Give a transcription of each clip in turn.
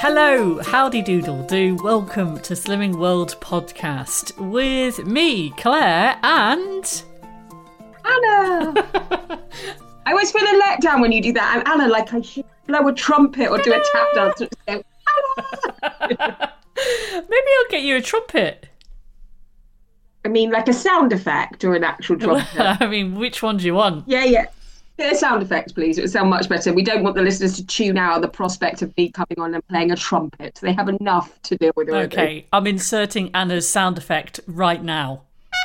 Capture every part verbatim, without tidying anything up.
Hello, howdy doodle do. Welcome to Slimming World podcast with me, Claire, and Anna. I always feel a letdown when you do that. I'm Anna, like I should blow a trumpet or do a tap dance. Go, Anna. Maybe I'll get you a trumpet. I mean, like a sound effect or an actual trumpet. I mean, which one do you want? Yeah, yeah. Get a sound effect, please. It would sound much better. We don't want the listeners to tune out at the prospect of me coming on and playing a trumpet. They have enough to deal with already. Okay, I'm inserting Anna's sound effect right now.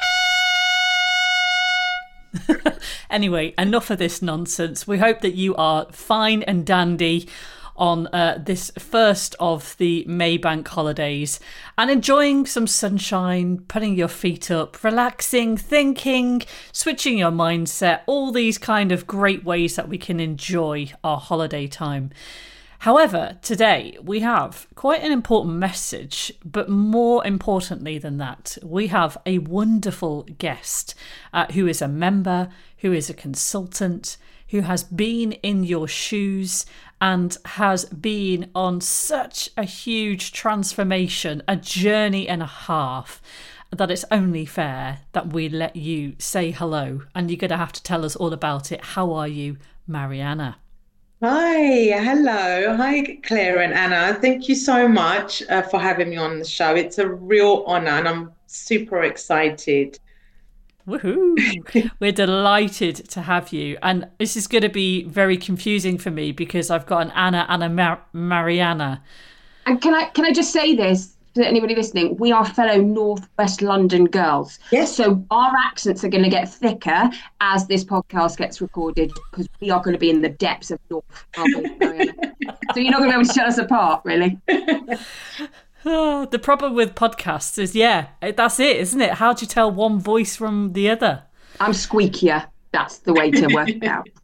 Anyway, enough of this nonsense. We hope that you are fine and dandy on uh, this first of the May bank holidays and enjoying some sunshine, putting your feet up, relaxing, thinking, switching your mindset, all these kind of great ways that we can enjoy our holiday time. However, today we have quite an important message, but more importantly than that, we have a wonderful guest uh, who is a member, who is a consultant, who has been in your shoes and has been on such a huge transformation, a journey and a half, that it's only fair that we let you say hello. And you're going to have to tell us all about it. How are you, Mariana? Hi, hello. Hi, Claire and Anna. Thank you so much uh, for having me on the show. It's a real honor and I'm super excited. Woohoo! We're delighted to have you. And this is going to be very confusing for me because I've got an Anna and a Mar- Mariana. And can I can I just say this to anybody listening? We are fellow Northwest London girls. Yes. So our accents are going to get thicker as this podcast gets recorded because we are going to be in the depths of North, aren't we, Mariana? So you're not going to be able to tell us apart, really. Oh, the problem with podcasts is, yeah, that's it, isn't it? How do you tell one voice from the other? I'm squeakier. That's the way to work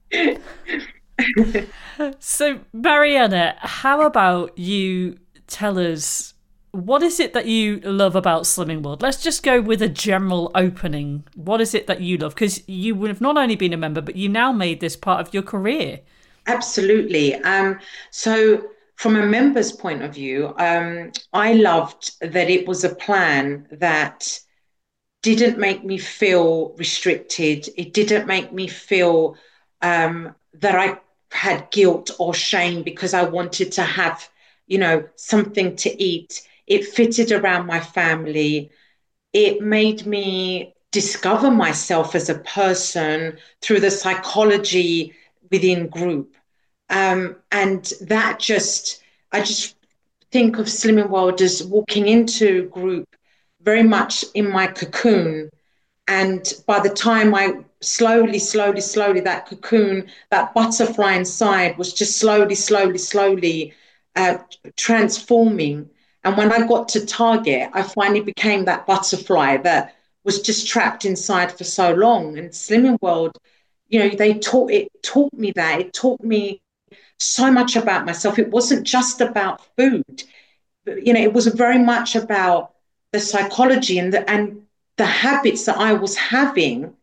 it out. So, Mariana, how about you tell us, what is it that you love about Slimming World? Let's just go with a general opening. What is it that you love? Because you would have not only been a member, but you now made this part of your career. Absolutely. Um, so from a member's point of view, um, I loved that it was a plan that didn't make me feel restricted. It didn't make me feel um, that I had guilt or shame because I wanted to have, you know, something to eat. It fitted around my family. It made me discover myself as a person through the psychology within group. Um, and that just, I just think of Slimming World as walking into group very much in my cocoon. And by the time I slowly, slowly, slowly, that cocoon, that butterfly inside was just slowly, slowly, slowly uh, transforming. And when I got to Target, I finally became that butterfly that was just trapped inside for so long. And Slimming World, you know, they taught it taught me that. It taught me so much about myself. It wasn't just about food. You know, it was very much about the psychology and the and the habits that I was having,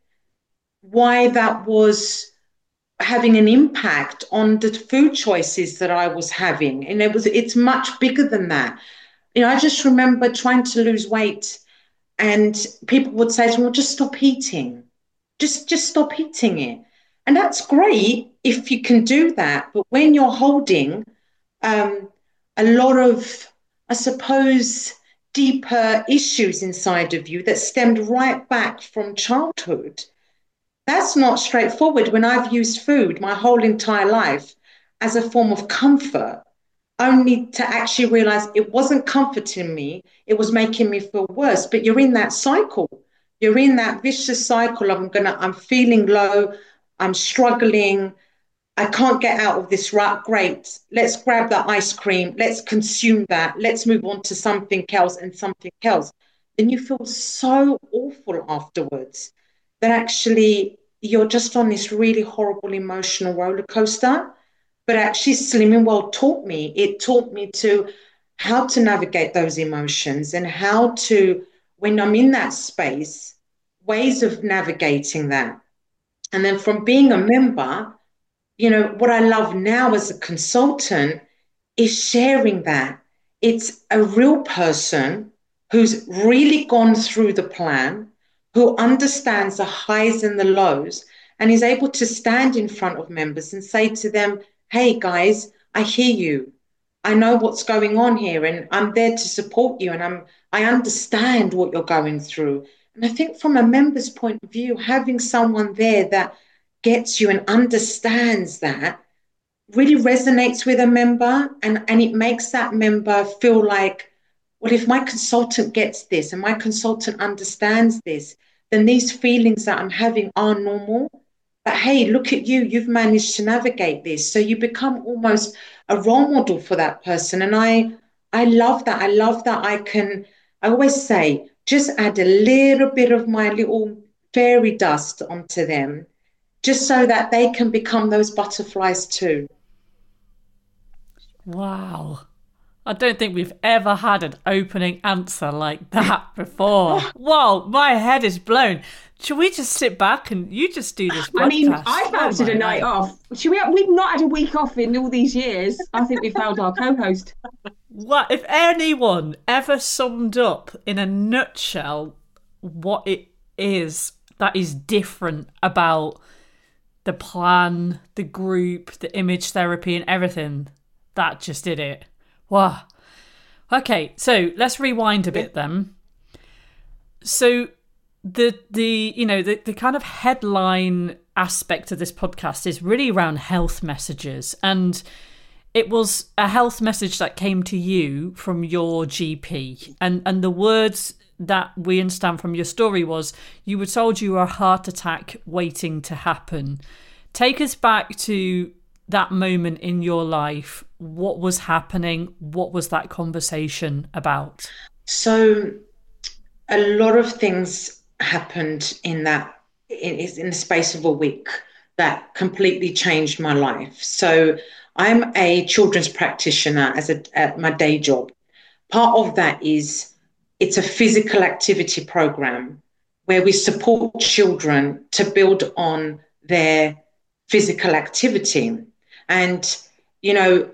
why that was having an impact on the food choices that I was having. And it was it's much bigger than that. You know, I just remember trying to lose weight and people would say to me, well, just stop eating. Just just stop eating it. And that's great if you can do that. But when you're holding um, a lot of, I suppose, deeper issues inside of you that stemmed right back from childhood, that's not straightforward. When I've used food my whole entire life as a form of comfort, only to actually realize it wasn't comforting me, it was making me feel worse. But you're in that cycle. You're in that vicious cycle of I'm gonna, I'm feeling low, I'm struggling, I can't get out of this rut. Great, let's grab that ice cream, let's consume that, let's move on to something else and something else. Then you feel so awful afterwards that actually you're just on this really horrible emotional roller coaster. But actually Slimming World taught me, it taught me to how to navigate those emotions and how to, when I'm in that space, ways of navigating that. And then from being a member, you know, what I love now as a consultant is sharing that it's a real person who's really gone through the plan, who understands the highs and the lows, and is able to stand in front of members and say to them, hey guys, I hear you. I know what's going on here, and I'm there to support you, and I'm I understand what you're going through. And I think from a member's point of view, having someone there that gets you and understands that really resonates with a member, and, and it makes that member feel like, well, if my consultant gets this and my consultant understands this, then these feelings that I'm having are normal. But hey, look at you, you've managed to navigate this. So you become almost a role model for that person. And I I love that. I love that I can, I always say, just add a little bit of my little fairy dust onto them, just so that they can become those butterflies too. Wow. I don't think we've ever had an opening answer like that before. Wow, my head is blown. Should we just sit back and you just do this podcast? I mean, I fancied oh a night God. off. Should we? We've not had a week off in all these years. I think we found our co-host. What if anyone ever summed up in a nutshell what it is that is different about the plan, the group, the image therapy, and everything? That just did it. Wow. Okay, so let's rewind a bit then. So the the you know the, the kind of headline aspect of this podcast is really around health messages, and it was a health message that came to you from your G P, and and the words that we understand from your story was you were told you were a heart attack waiting to happen. Take us back to that moment in your life. What was happening? What was that conversation about? So a lot of things happened in that in, in the space of a week that completely changed my life. So I'm a children's practitioner as a at my day job. Part of that is it's a physical activity program where we support children to build on their physical activity. And, you know,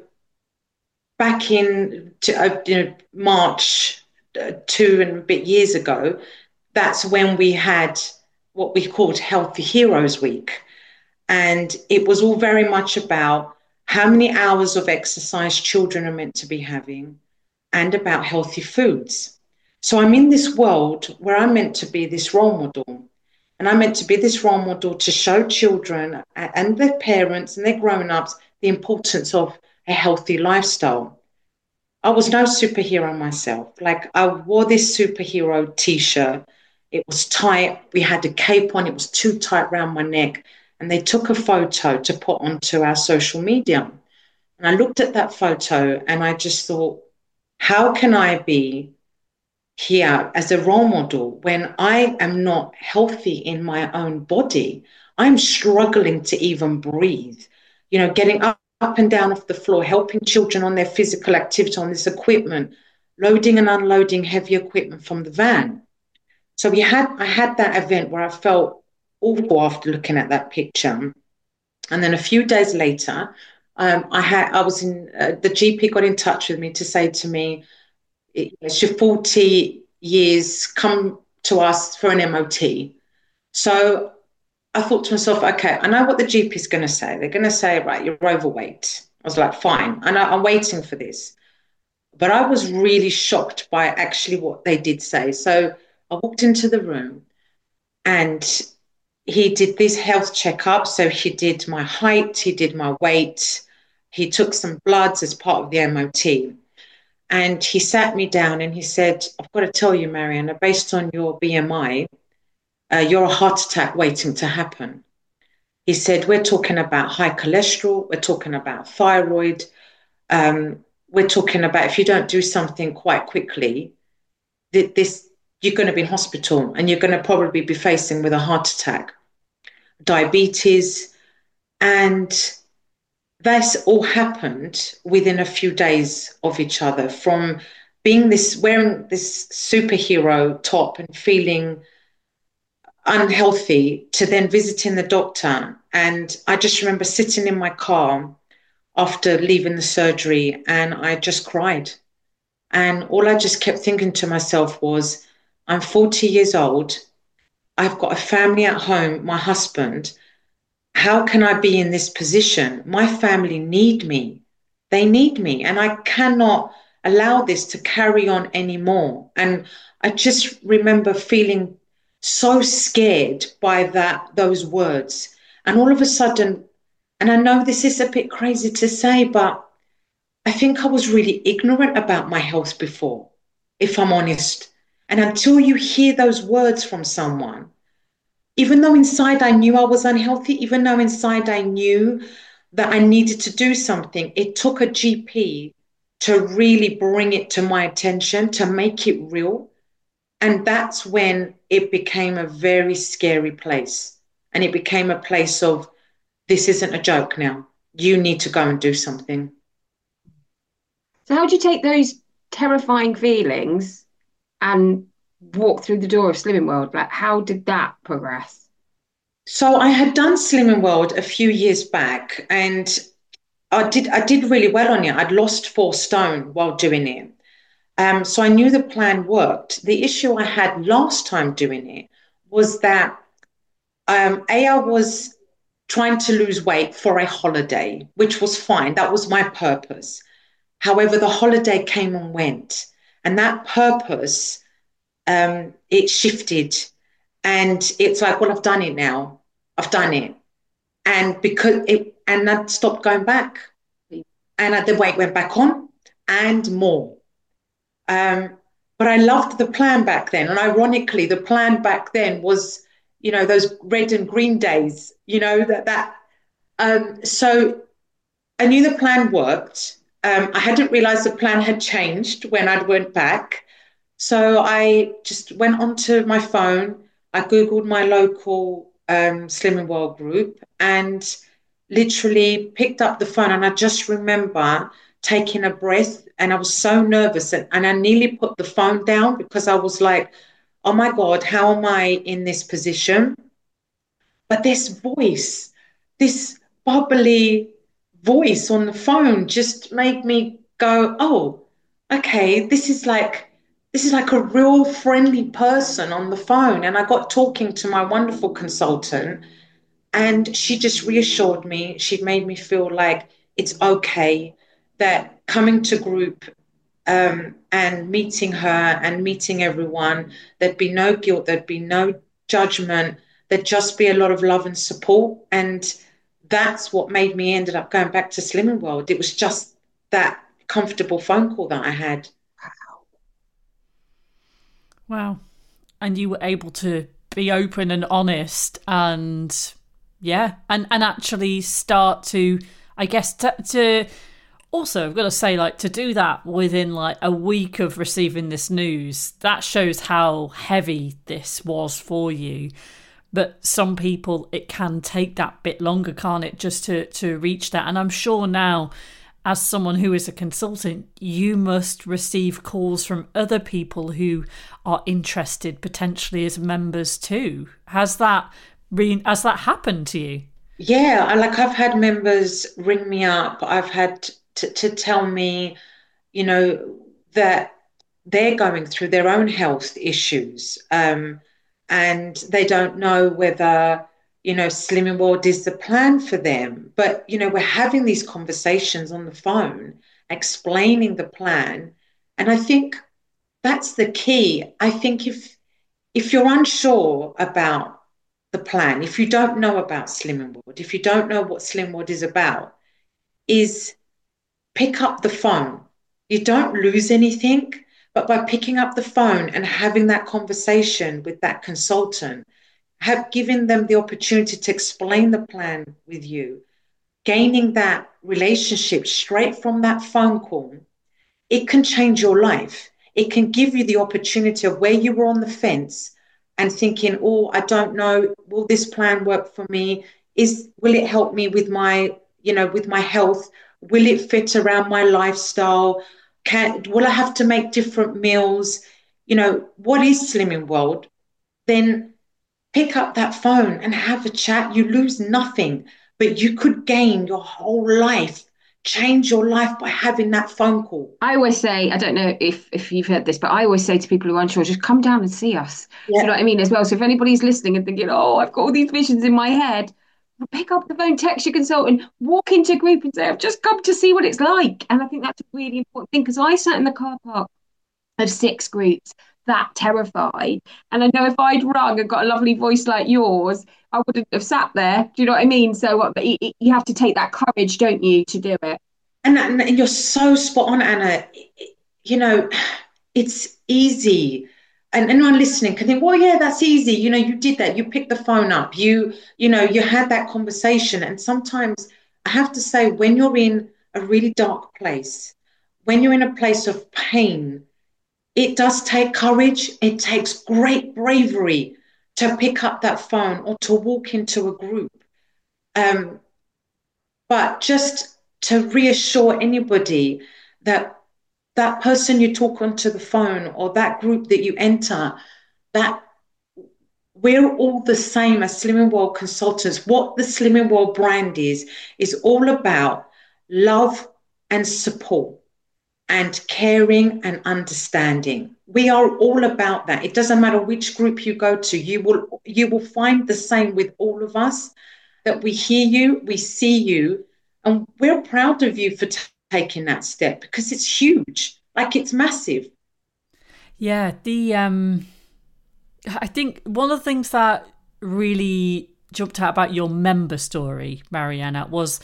back in uh, you know, March, uh, two and a bit years ago, that's when we had what we called Healthy Heroes Week. And it was all very much about how many hours of exercise children are meant to be having and about healthy foods. So I'm in this world where I'm meant to be this role model. And I'm meant to be this role model to show children and their parents and their grown-ups the importance of a healthy lifestyle. I was no superhero myself. Like, I wore this superhero t-shirt. It was tight. We had a cape on. It was too tight around my neck. And they took a photo to put onto our social media. And I looked at that photo and I just thought, how can I be here as a role model when I am not healthy in my own body? I'm struggling to even breathe, you know, getting up, up and down off the floor, helping children on their physical activity on this equipment, loading and unloading heavy equipment from the van. So we had, I had that event where I felt awful after looking at that picture. And then a few days later, um, I had, I was in, uh, the G P got in touch with me to say to me, it's your forty years, come to us for an M O T. So I thought to myself, okay, I know what the G P is going to say. They're going to say, right, you're overweight. I was like, fine. And I, I'm waiting for this. But I was really shocked by actually what they did say. So I walked into the room and he did this health checkup. So he did my height, he did my weight, he took some bloods as part of the M O T. And he sat me down and he said, I've got to tell you, Mariana, based on your B M I, uh, you're a heart attack waiting to happen. He said, we're talking about high cholesterol, we're talking about thyroid, um, we're talking about if you don't do something quite quickly, th- this you're going to be in hospital and you're going to probably be facing with a heart attack, diabetes, and this all happened within a few days of each other, from being this, wearing this superhero top and feeling unhealthy to then visiting the doctor. And I just remember sitting in my car after leaving the surgery, and I just cried. And all I just kept thinking to myself was, I'm forty years old. I've got a family at home, my husband. How can I be in this position? My family need me. They need me. And I cannot allow this to carry on anymore. And I just remember feeling so scared by that, those words. And all of a sudden, and I know this is a bit crazy to say, but I think I was really ignorant about my health before, if I'm honest. And until you hear those words from someone, even though inside I knew I was unhealthy, even though inside I knew that I needed to do something, it took a G P to really bring it to my attention, to make it real. And that's when it became a very scary place. And it became a place of, this isn't a joke now. You need to go and do something. So how do you take those terrifying feelings and walk through the door of Slimming World? Like, how did that progress? So I had done Slimming World a few years back, and I did I did really well on it. I'd lost four stone while doing it. Um, so I knew the plan worked. The issue I had last time doing it was that um, A, I was trying to lose weight for a holiday, which was fine. That was my purpose. However, the holiday came and went, and that purpose, um, it shifted. And it's like, well, I've done it now. I've done it. And because it, and I stopped going back. And I, the weight went back on and more. Um, but I loved the plan back then. And ironically, the plan back then was, you know, those red and green days, you know, that, that, um, so I knew the plan worked. Um, I hadn't realized the plan had changed when I went back. So I just went onto my phone. I Googled my local um, Slimming World group and literally picked up the phone. And I just remember taking a breath, and I was so nervous, and, and I nearly put the phone down because I was like, oh my God, how am I in this position? But this voice, this bubbly voice on the phone just made me go, oh, okay, this is like, this is like a real friendly person on the phone. And I got talking to my wonderful consultant, and she just reassured me. She made me feel like it's okay, that coming to group um, and meeting her and meeting everyone, there'd be no guilt, there'd be no judgment, there'd just be a lot of love and support. And that's what made me ended up going back to Slimming World. It was just that comfortable phone call that I had. Wow. And you were able to be open and honest and yeah, and, and actually start to, I guess, to, to also, I've got to say, like, to do that within like a week of receiving this news, that shows how heavy this was for you. But some people, it can take that bit longer, can't it, just to, to reach that. And I'm sure now, as someone who is a consultant, you must receive calls from other people who are interested potentially as members too. Has that been, has that happened to you? Yeah, I- like I've had members ring me up. I've had to, to tell me, you know, that they're going through their own health issues, um, and they don't know whether, you know, Slimming World is the plan for them. But, you know, we're having these conversations on the phone, explaining the plan. And I think that's the key. I think if if you're unsure about the plan, if you don't know about Slimming World, if you don't know what Slimming World is about, is pick up the phone. You don't lose anything, but by picking up the phone and having that conversation with that consultant, have given them the opportunity to explain the plan with you, gaining that relationship straight from that phone call, it can change your life. It can give you the opportunity of where you were on the fence and thinking, oh, I don't know, will this plan work for me? Is will it help me with my, you know, with my health? Will it fit around my lifestyle? Can will I have to make different meals? You know, what is Slimming World? Then pick up that phone and have a chat. You lose nothing, but you could gain your whole life change your life by having that phone call. I always say, I don't know if if you've heard this, but I always say to people who are unsure, just come down and see us. Do you know Yeah. what I mean as well? So if anybody's listening and thinking, oh, I've got all these visions in my head, pick up the phone, text your consultant, walk into a group and say, I've just come to see what it's like. And I think that's a really important thing because I sat in the car park of six groups that terrified. And I know if I'd rung and got a lovely voice like yours, I wouldn't have sat there. Do you know what I mean? So what, but you, you have to take that courage, don't you, to do it? And, and you're so spot on, Anna. You know, it's easy. And anyone listening can think, well, yeah, that's easy. You know, you did that. You picked the phone up. You, you know, you had that conversation. And sometimes I have to say, when you're in a really dark place, when you're in a place of pain, it does take courage. It takes great bravery to pick up that phone or to walk into a group. Um, but just to reassure anybody that that person you talk onto the phone or that group that you enter, that we're all the same as Slimming World consultants. What the Slimming World brand is, is all about love and support and caring and understanding. We are all about that. It doesn't matter which group you go to, you will you will find the same with all of us, that we hear you, we see you, and we're proud of you for t- taking that step because it's huge, like it's massive. Yeah, the um I think one of the things that really jumped out about your member story, Mariana, was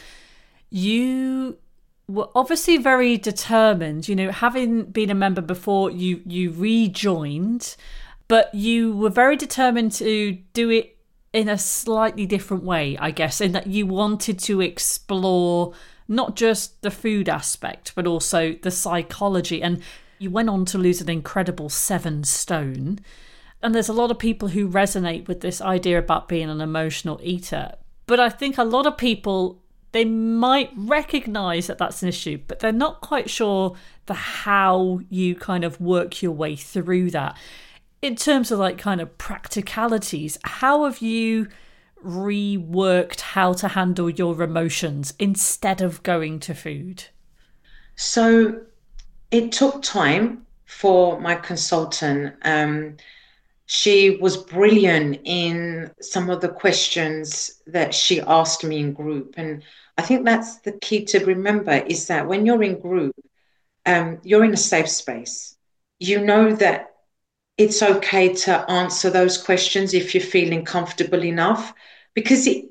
you were obviously very determined. You know, having been a member before, you you rejoined, but you were very determined to do it in a slightly different way, I guess, in that you wanted to explore not just the food aspect, but also the psychology. And you went on to lose an incredible seven stone. And there's a lot of people who resonate with this idea about being an emotional eater. But I think a lot of people, they might recognize that that's an issue, but they're not quite sure the how you kind of work your way through that. In terms of like kind of practicalities, how have you reworked how to handle your emotions instead of going to food? So it took time for my consultant. Um, she was brilliant in some of the questions that she asked me in group. And I think that's the key to remember, is that when you're in group, um, you're in a safe space. You know that it's okay to answer those questions if you're feeling comfortable enough, because it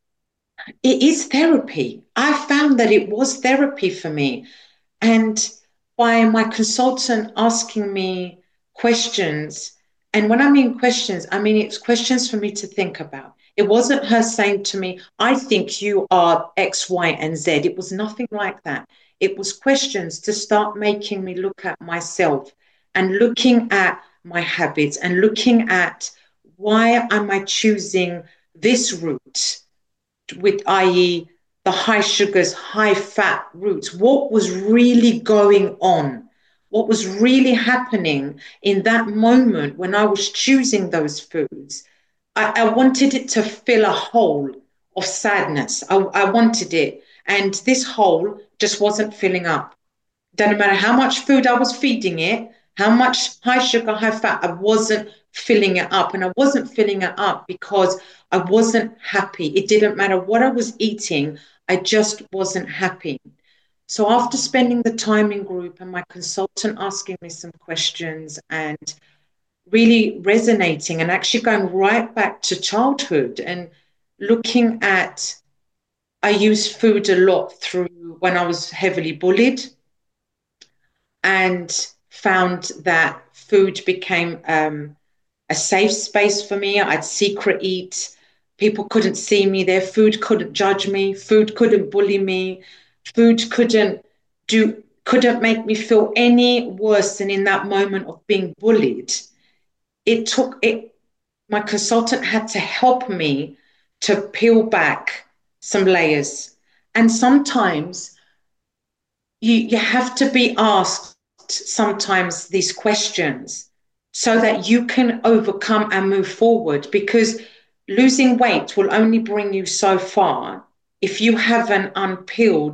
it is therapy. I found that it was therapy for me. And by my consultant asking me questions, and when I mean questions, I mean it's questions for me to think about. It wasn't her saying to me, I think you are X, Y, and Z. It was nothing like that. It was questions to start making me look at myself and looking at my habits and looking at why am I choosing this route, with that is the high sugars, high fat routes. What was really going on? What was really happening in that moment when I was choosing those foods? I, I wanted it to fill a hole of sadness. I, I wanted it. And this hole just wasn't filling up. Doesn't matter how much food I was feeding it, how much high sugar, high fat, I wasn't filling it up. And I wasn't filling it up because I wasn't happy. It didn't matter what I was eating. I just wasn't happy. So after spending the time in group and my consultant asking me some questions and really resonating and actually going right back to childhood and looking at, I used food a lot through when I was heavily bullied, and found that food became um, a safe space for me. I'd secret eat. People couldn't see me there. Food couldn't judge me. Food couldn't bully me. Food couldn't do, couldn't make me feel any worse than in that moment of being bullied. It took it, my consultant had to help me to peel back some layers. And sometimes you, you have to be asked sometimes these questions so that you can overcome and move forward, because losing weight will only bring you so far if you haven't unpeeled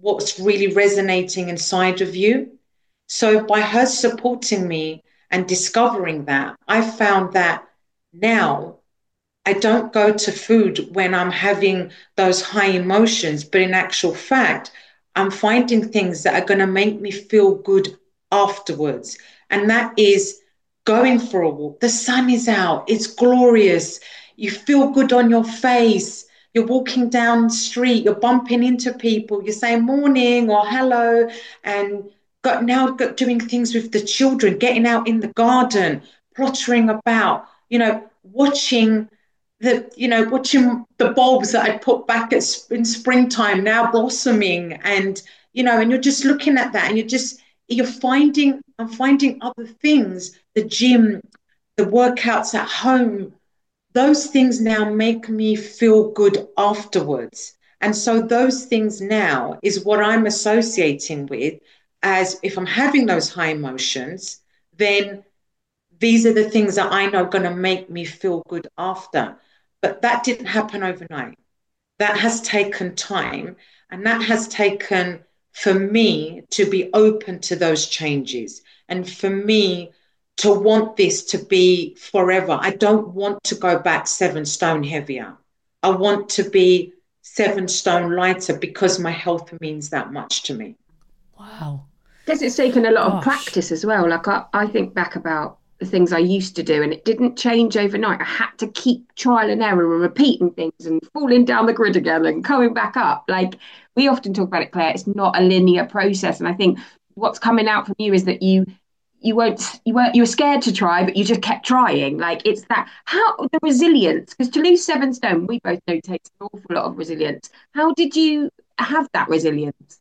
what's really resonating inside of you. So by her supporting me and discovering that, I found that now I don't go to food when I'm having those high emotions, but in actual fact, I'm finding things that are going to make me feel good afterwards. And that is going for a walk. The sun is out, it's glorious. You feel good on your face. You're walking down the street, you're bumping into people, you're saying morning or hello, and got now got doing things with the children, getting out in the garden, pottering about, you know, watching the, you know, watching the bulbs that I put back at, in springtime now blossoming, and, you know, and you're just looking at that and you're just, you're finding, I'm finding other things, the gym, the workouts at home, those things now make me feel good afterwards. And so those things now is what I'm associating with as if I'm having those high emotions, then these are the things that I know are going to make me feel good after. But that didn't happen overnight. That has taken time, and that has taken for me to be open to those changes, and for me to want this to be forever. I don't want to go back seven stone heavier. I want to be seven stone lighter because my health means that much to me. Wow. Guess it's taken a lot Gosh. of practice as well. Like I, I think back about the things I used to do, and it didn't change overnight. I had to keep trial and error and repeating things and falling down the grid again and coming back up. Like we often talk about it, Claire, it's not a linear process. And I think what's coming out from you is that you you won't you weren't you were scared to try, but you just kept trying. Like it's that how the resilience, because to lose seven stone, we both know takes an awful lot of resilience. How did you have that resilience?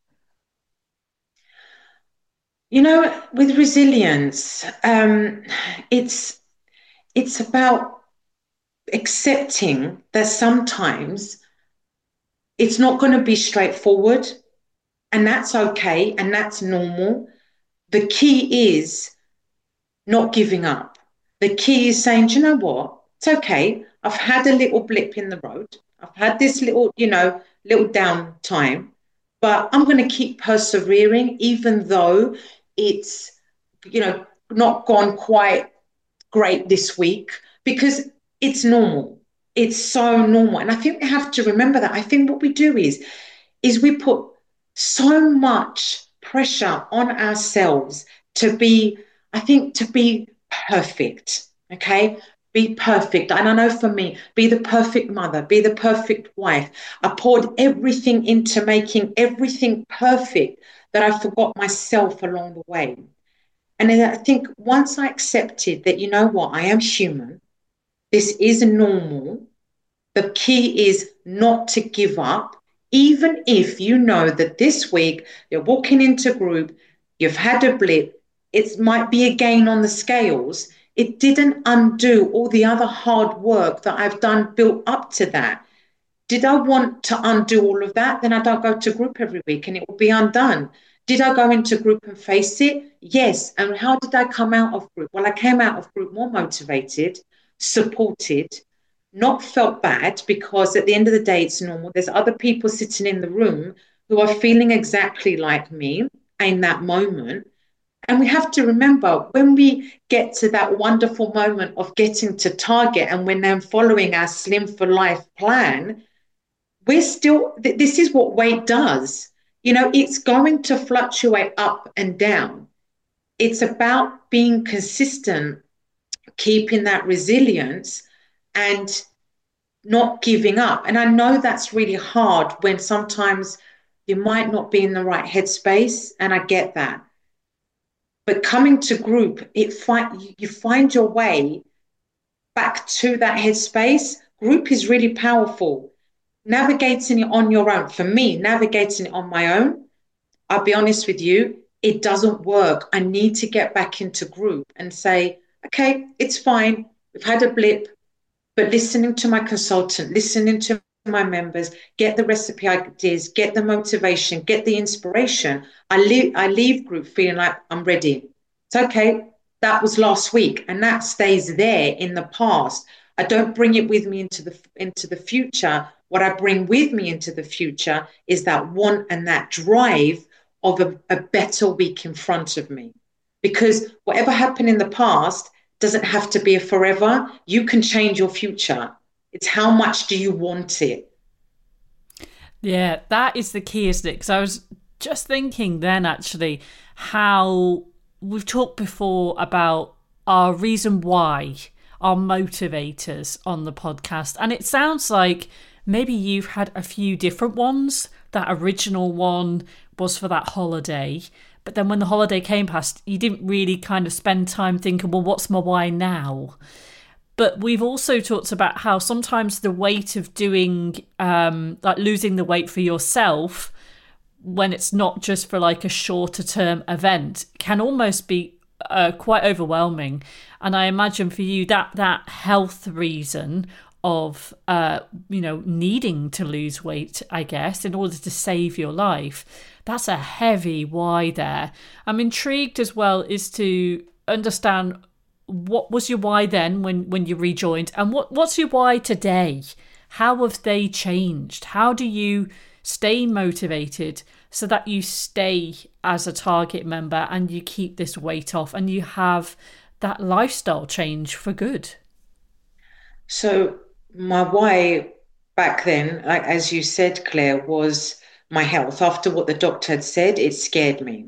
You know, with resilience, um, it's it's about accepting that sometimes it's not going to be straightforward, and that's okay, and that's normal. The key is not giving up. The key is saying, do you know what? It's okay. I've had a little blip in the road. I've had this little, you know, little down time, but I'm going to keep persevering, even though it's, you know, not gone quite great this week, because it's normal. It's so normal. And I think we have to remember that. I think what we do is, is we put so much pressure on ourselves to be, I think, to be perfect, okay? Be perfect. And I know for me, be the perfect mother, be the perfect wife. I poured everything into making everything perfect that I forgot myself along the way. And then I think once I accepted that, you know what, I am human, this is normal, the key is not to give up, even if you know that this week you're walking into group, you've had a blip, it might be a gain on the scales. It didn't undo all the other hard work that I've done built up to that. Did I want to undo all of that? Then I don't go to group every week and it will be undone. Did I go into group and face it? Yes. And how did I come out of group? Well, I came out of group more motivated, supported, not felt bad, because at the end of the day, it's normal. There's other people sitting in the room who are feeling exactly like me in that moment. And we have to remember, when we get to that wonderful moment of getting to target and when then following our Slim for Life plan, we're still, this is what weight does. You know, it's going to fluctuate up and down. It's about being consistent, keeping that resilience and not giving up. And I know that's really hard when sometimes you might not be in the right headspace, and I get that. But coming to group, it find, you find your way back to that headspace. Group is really powerful. Navigating it on your own, for me, navigating it on my own, I'll be honest with you, it doesn't work. I need to get back into group and say, okay, it's fine. We've had a blip, but listening to my consultant, listening to my members, get the recipe ideas, get the motivation, get the inspiration. I leave, I leave group feeling like I'm ready. It's okay. That was last week, and that stays there in the past. I don't bring it with me into the into the future what I bring with me into the future is that want and that drive of a, a better week in front of me. Because whatever happened in the past doesn't have to be a forever. You can change your future. It's how much do you want it? Yeah, that is the key, isn't it? Because I was just thinking then, actually, how we've talked before about our reason why, our motivators on the podcast. And it sounds like maybe you've had a few different ones. That original one was for that holiday. But then when the holiday came past, you didn't really kind of spend time thinking, well, what's my why now? But we've also talked about how sometimes the weight of doing, um, like losing the weight for yourself, when it's not just for like a shorter term event, can almost be uh, quite overwhelming. And I imagine for you that that health reason of, uh, you know, needing to lose weight, I guess, in order to save your life, that's a heavy why there. I'm intrigued as well is to understand what was your why then when, when you rejoined, and what, what's your why today? How have they changed? How do you stay motivated so that you stay as a Target member and you keep this weight off and you have that lifestyle change for good? So my why back then, like as you said, Claire, was my health. After what the doctor had said, it scared me.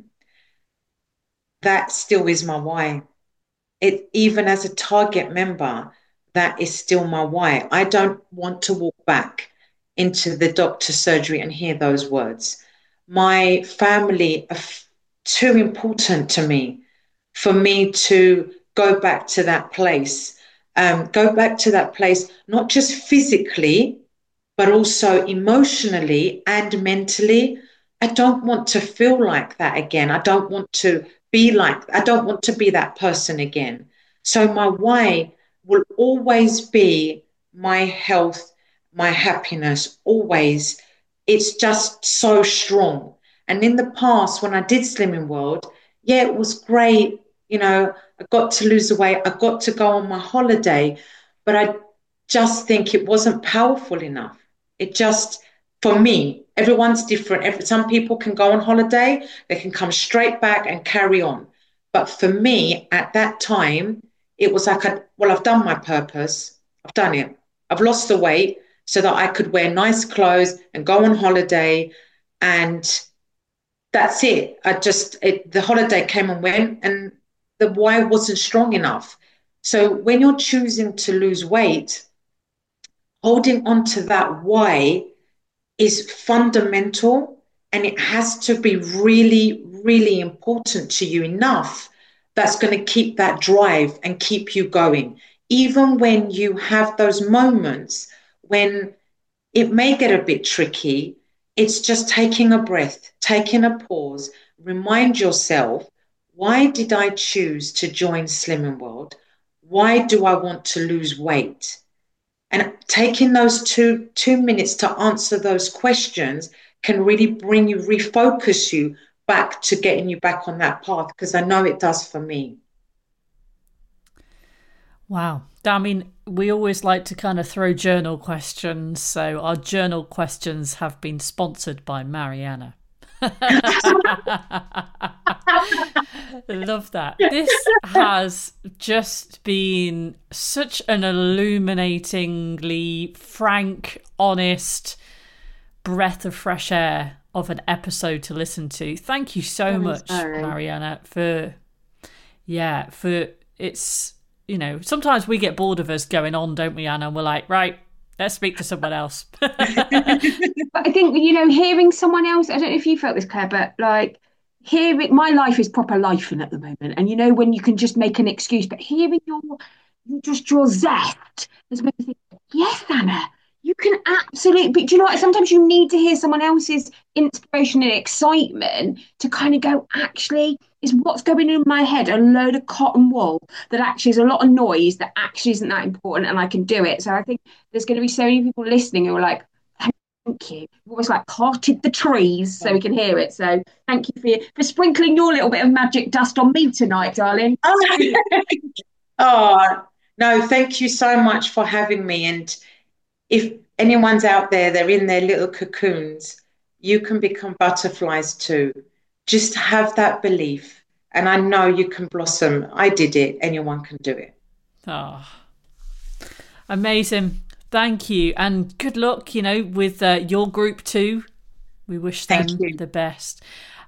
That still is my why. It, even as a Target member, that is still my why. I don't want to walk back into the doctor's surgery and hear those words. My family are f- too important to me for me to go back to that place. Um, go back to that place, not just physically, but also emotionally and mentally. I don't want to feel like that again. I don't want to be like, I don't want to be that person again. So my why will always be my health, my happiness, always. It's just so strong. And in the past, when I did Slimming World, yeah, it was great. You know, I got to lose the weight. I got to go on my holiday, but I just think it wasn't powerful enough. It just, for me, everyone's different. Every, some people can go on holiday, they can come straight back and carry on. But for me, at that time, it was like, I, well, I've done my purpose. I've done it. I've lost the weight so that I could wear nice clothes and go on holiday. And that's it. I just, it, the holiday came and went, and the why wasn't strong enough. So when you're choosing to lose weight, holding on to that why is fundamental, and it has to be really, really important to you enough that's going to keep that drive and keep you going. Even when you have those moments when it may get a bit tricky, it's just taking a breath, taking a pause, remind yourself, why did I choose to join Slimming World? Why do I want to lose weight? And taking those two, two minutes to answer those questions can really bring you, refocus you back to getting you back on that path, because I know it does for me. Wow. I mean, we always like to kind of throw journal questions. So our journal questions have been sponsored by Mariana. Love that. This has just been such an illuminatingly frank, honest breath of fresh air of an episode to listen to. Thank you so I'm much, sorry. Mariana, for yeah, for it's, you know, sometimes we get bored of us going on, don't we, Anna? And we're like, right, let's speak to someone else. But I think, you know, hearing someone else, I don't know if you felt this, Claire, but like hearing, my life is proper life in at the moment. And you know, when you can just make an excuse, but hearing your, you just your zest has made me think, yes, Anna, you can absolutely, but do you know what? Sometimes you need to hear someone else's inspiration and excitement to kind of go, actually, is what's going in my head a load of cotton wool that actually is a lot of noise that actually isn't that important, and I can do it. So I think there's going to be so many people listening who are like, thank you. You've almost like parted the trees so we can hear it. So thank you for for sprinkling your little bit of magic dust on me tonight, darling. Oh, oh, no, thank you so much for having me. And if anyone's out there, they're in their little cocoons, you can become butterflies too. Just have that belief. And I know you can blossom. I did it. Anyone can do it. Oh, amazing. Thank you. And good luck, you know, with uh, your group too. We wish them the best.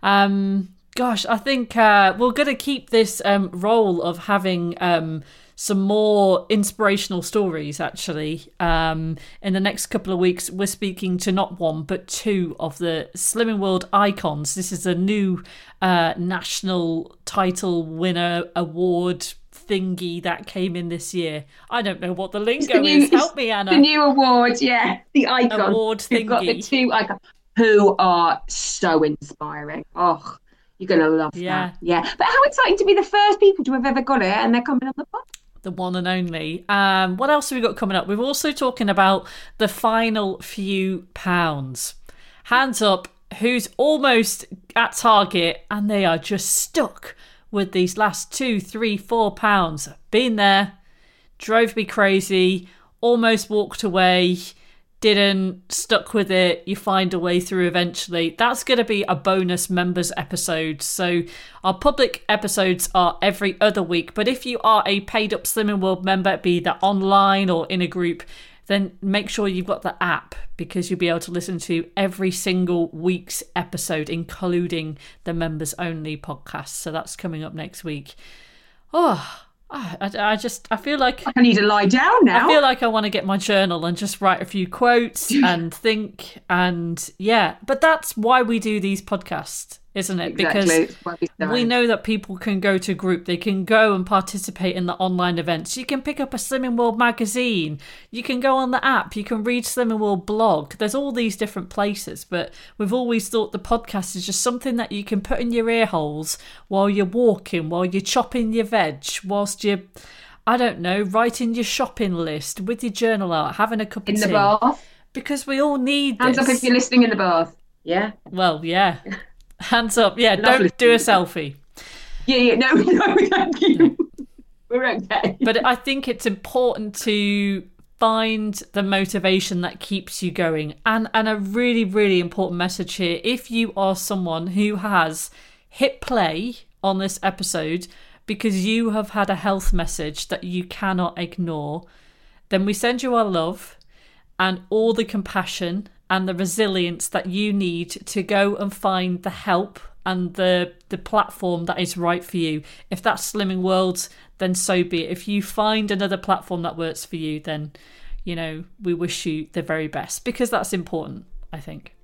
Um, gosh, I think uh, we're going to keep this um, role of having um, some more inspirational stories, actually. Um, in the next couple of weeks, we're speaking to not one, but two of the Slimming World icons. This is a new uh, national title winner award thingy that came in this year. I don't know what the lingo the new, is. Help me, Anna. The new award, yeah. The icon. Award thingy. We've got the two icons who are so inspiring. Oh, you're going to love yeah. that. Yeah. But how exciting to be the first people to have ever got it, and they're coming on the pod. The one and only. Um, what else have we got coming up? We're also talking about the final few pounds. Hands up, who's almost at target and they are just stuck with these last two, three, four pounds. Been there, drove me crazy, almost walked away, didn't, stuck with it. You find a way through eventually. That's going to be a bonus members episode. So our public episodes are every other week. But if you are a paid up Slimming World member, be that online or in a group, then make sure you've got the app, because you'll be able to listen to every single week's episode, including the members only podcast. So that's coming up next week. Oh, I, I just, I feel like I need to lie down now. I feel like I want to get my journal and just write a few quotes and think, and yeah. But that's why we do these podcasts, isn't it? Exactly. Because we, we know that people can go to group, they can go and participate in the online events. You can pick up a Slimming World magazine, you can go on the app, you can read Slimming World blog. There's all these different places, but we've always thought the podcast is just something that you can put in your ear holes while you're walking, while you're chopping your veg, whilst you're, I don't know, writing your shopping list with your journal out, having a cup in of tea. In the bath. Because we all need Hands this. up if you're listening in the bath. Yeah. Well, yeah. Hands up. Yeah, Lovely. Don't do a selfie. Yeah, yeah, no, no, thank you. We're okay. But I think it's important to find the motivation that keeps you going. And and a really, really important message here. If you are someone who has hit play on this episode because you have had a health message that you cannot ignore, then we send you our love and all the compassion and the resilience that you need to go and find the help and the the platform that is right for you. If that's Slimming World, then so be it. If you find another platform that works for you, then, you know, we wish you the very best, because that's important, I think.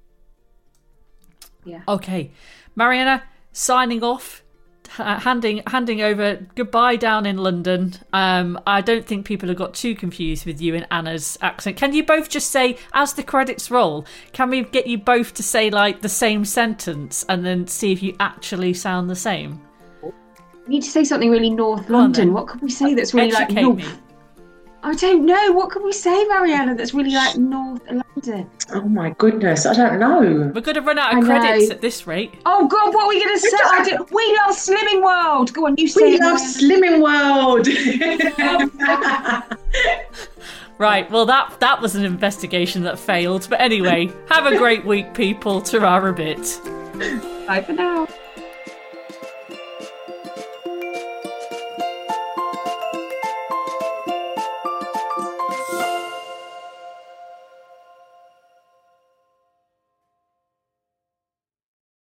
Yeah. Okay. Mariana, signing off. Handing handing over goodbye down in London. Um, I don't think people have got too confused with you and Anna's accent. Can you both just say, as the credits roll, can we get you both to say like the same sentence and then see if you actually sound the same? We need to say something really North London. What can we say that's really Educate like North? Me. I don't know. What can we say, Mariana, that's really like North London? Oh my goodness, I don't know. We're going to run out of credits at this rate. Oh God, what are we going to say? I don't, we love Slimming World. Go on, you say We it, love Mariana. Slimming World. Right, well that that was an investigation that failed. But anyway, have a great week, people. Ta-ra a bit. Bye for now.